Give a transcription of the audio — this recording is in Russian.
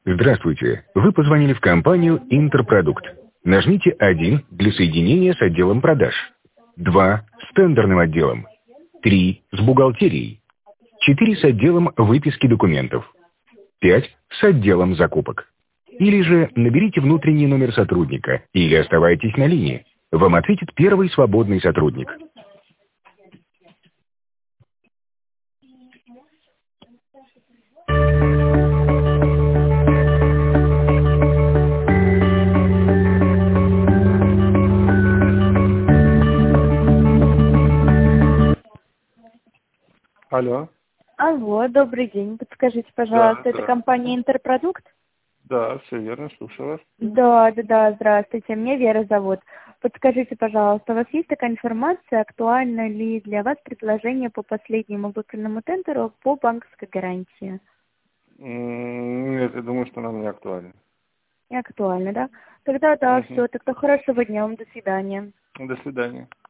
Здравствуйте. Вы позвонили в компанию «Интерпродукт». Нажмите 1 для соединения с отделом продаж, 2 с тендерным отделом, 3 с бухгалтерией, 4 с отделом выписки документов, 5 с отделом закупок. Или же наберите внутренний номер сотрудника или оставайтесь на линии. Вам ответит первый свободный сотрудник. Алло. Алло, добрый день. Подскажите, пожалуйста, это Да. компания «Интерпродукт»? Да, все верно, слушаю вас. Да, здравствуйте. Меня Вера зовут. Подскажите, пожалуйста, у вас есть такая информация, актуально ли для вас предложение по последнему выигранному тендеру по банковской гарантии? Нет, я думаю, что нам не актуально. Не актуально, да? Тогда да, Мгм. все. Тогда хорошего дня вам. До свидания. До свидания.